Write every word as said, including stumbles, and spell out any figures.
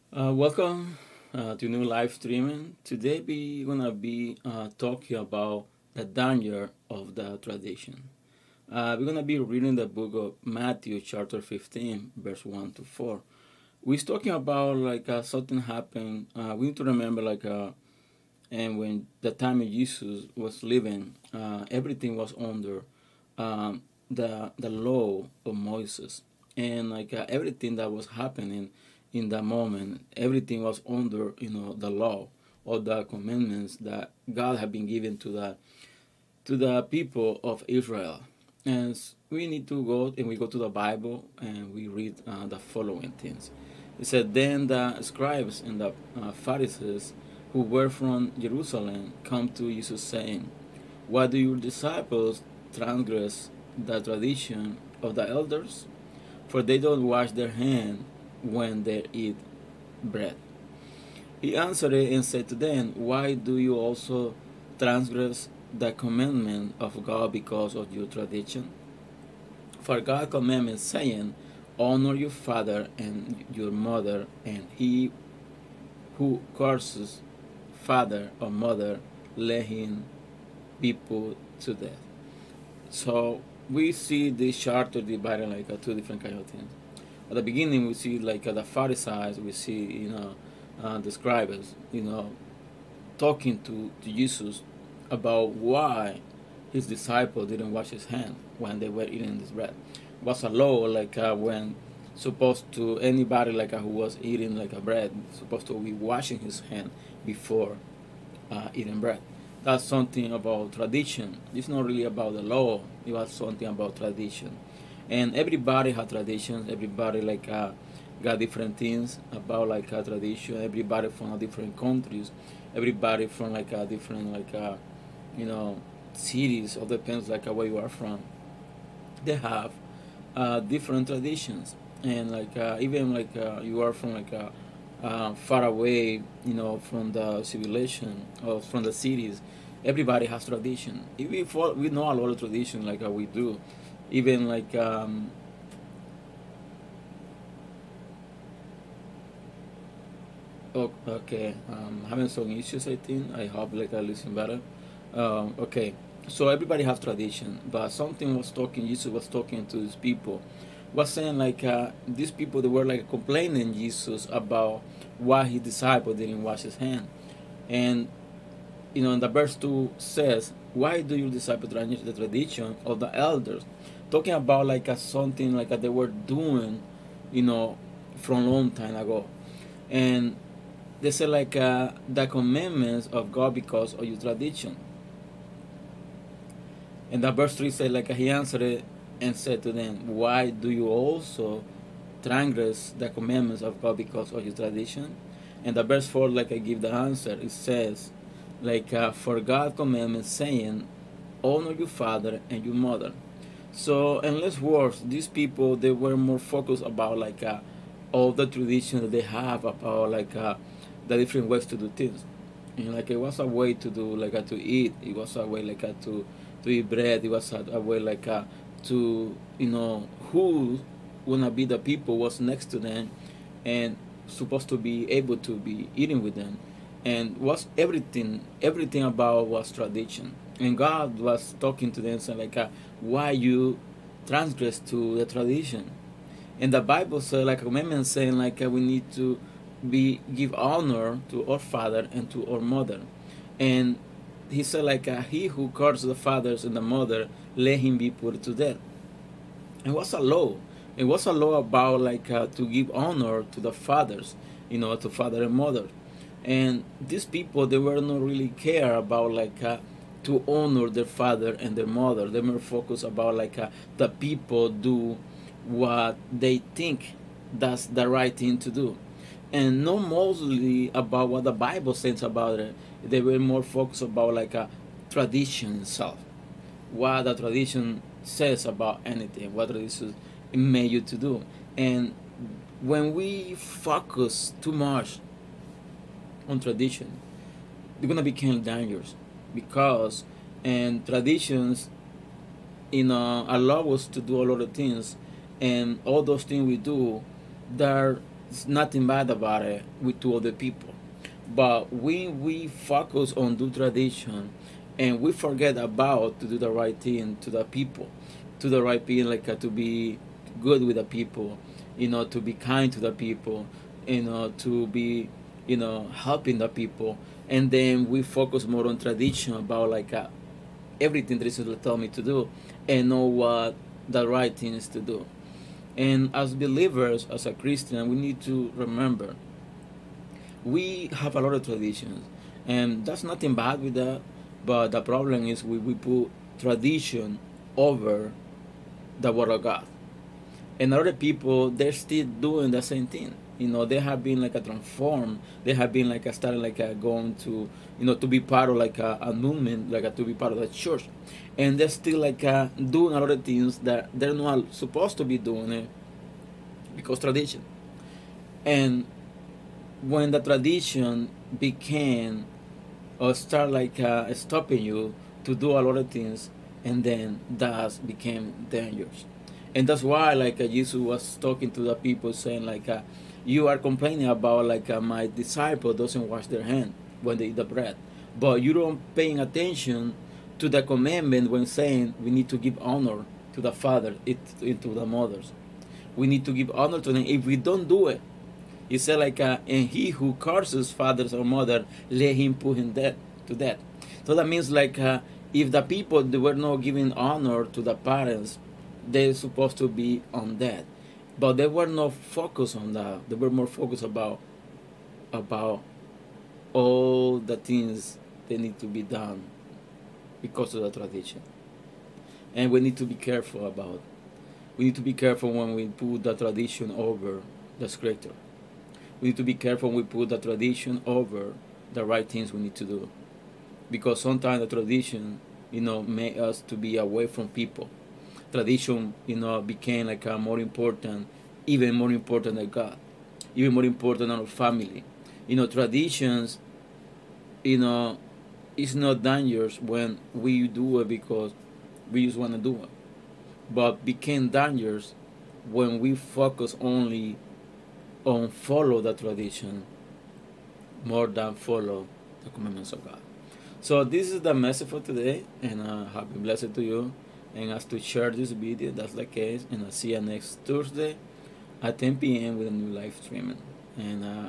Uh, welcome uh, to new live streaming. Today we're gonna be uh, talking about the danger of the tradition. Uh, we're gonna be reading the book of Matthew, chapter fifteen, verse one to four. We're talking about like uh, something happened. Uh, we need to remember like uh, and when the time of Jesus was living, uh, everything was under um, the the law of Moses, and like uh, everything that was happening in that moment, everything was under you know the law or the commandments that God had been given to the to the people of Israel. And we need to go and we go to the Bible and we read uh, the following things. It said, Then the scribes and the uh, Pharisees who were from Jerusalem come to Jesus saying, Why do your disciples transgress the tradition of the elders? For they don't wash their hands when they eat bread. He answered and said to them, Why do you also transgress the commandment of God because of your tradition? For God commandment saying, Honor your father and your mother, and he who curses father or mother, let him be put to death. So we see this charter divided like uh, two different kind of things. At the beginning, we see like uh, the Pharisees, we see you know uh, the scribes, you know, talking to, to Jesus about why his disciple didn't wash his hand when they were eating this bread. It was a law like uh, when supposed to anybody like uh, who was eating like a bread supposed to be washing his hand before uh, eating bread. That's something about tradition. It's not really about the law. It was something about tradition, and everybody had traditions. Everybody like uh, got different things about like a tradition. Everybody from different countries. Everybody from like a different like uh, you know cities. Or depends like uh, where you are from. They have uh, different traditions, and like uh, even like uh, you are from like a uh, far away, you know, from the civilization or from the cities. Everybody has tradition. If we follow, we know a lot of tradition, like uh, we do. Even like um, oh, okay, um, having some issues. I think I hope like I listen better. Um, okay, so everybody has tradition, but something was talking. Jesus was talking to these people, was saying like uh, these people they were like complaining Jesus about why his disciple didn't wash his hand, and you know, in the verse two says, "Why do your disciples transgress the tradition of the elders?" Talking about like a, something like a, they were doing, you know, from a long time ago, and they say like uh, the commandments of God because of your tradition. And the verse three said like he answered it and said to them, "Why do you also transgress the commandments of God because of your tradition?" And the verse four like I give the answer. It says like uh, for God commandments saying, honor your father and your mother. So in less words, these people they were more focused about like uh, all the tradition that they have about like uh, the different ways to do things. And like it was a way to do like uh, to eat. It was a way like uh, to to eat bread. It was a, a way like uh, to you know who wanna be the people was next to them and supposed to be able to be eating with them, and was everything everything about was tradition. And God was talking to them saying like uh, why you transgress to the tradition. And the Bible says like a commandment saying like uh, we need to be give honor to our father and to our mother. And he said like uh, he who curses the fathers and the mother, let him be put to death. It was a law. It was a law about like uh, to give honor to the fathers, you know, to father and mother. And these people they were not really care about like uh, to honor their father and their mother. They were focused about like uh, the people do what they think that's the right thing to do, and not mostly about what the Bible says about it. They were more focused about like a tradition itself, what the tradition says about anything, what tradition made you to do. And when we focus too much on tradition, they're gonna become dangerous because and traditions you know allow us to do a lot of things, and all those things we do they're It's nothing bad about it with to other people. But when we focus on do tradition and we forget about to do the right thing to the people, to the right people, like uh, to be good with the people, you know, to be kind to the people, you know, to be, you know, helping the people, and then we focus more on tradition about like uh, everything that is tell me to do, and know what the right thing is to do. And as believers, as a Christian, we need to remember we have a lot of traditions, and that's nothing bad with that. But the problem is we, we put tradition over the word of God, and other people they're still doing the same thing. You know, they have been like a transformed. They have been like a starting like a going to, you know, to be part of like a, a movement, like a, to be part of the church, and they're still like a, doing a lot of things that they're not supposed to be doing it because tradition. And when the tradition became or start like uh, stopping you to do a lot of things, and then that became dangerous. And that's why like uh, Jesus was talking to the people saying like uh, you are complaining about like uh, my disciple doesn't wash their hand when they eat the bread, but you don't paying attention to the commandment when saying we need to give honor to the father, it, to the mothers. We need to give honor to them. If we don't do it, he said like, uh, and he who curses fathers or mother, let him put him dead to death. So that means like, uh, if the people they were not giving honor to the parents, they're supposed to be on that, but they were not focused on that. They were more focused about about all the things that need to be done because of the tradition, and we need to be careful about. We need to be careful when we put the tradition over the scripture. We need to be careful when we put the tradition over the right things we need to do, because sometimes the tradition, you know, made us to be away from people. Tradition, you know, became like a more important, even more important than God, even more important than our family. You know, traditions, you know, it's not dangerous when we do it because we just want to do it, but became dangerous when we focus only on follow the tradition more than follow the commandments of God. So this is the message for today, and uh, happy blessed to you. And as to share this video, that's the case. And I'll see you next Thursday at ten p m with a new live streaming. And uh,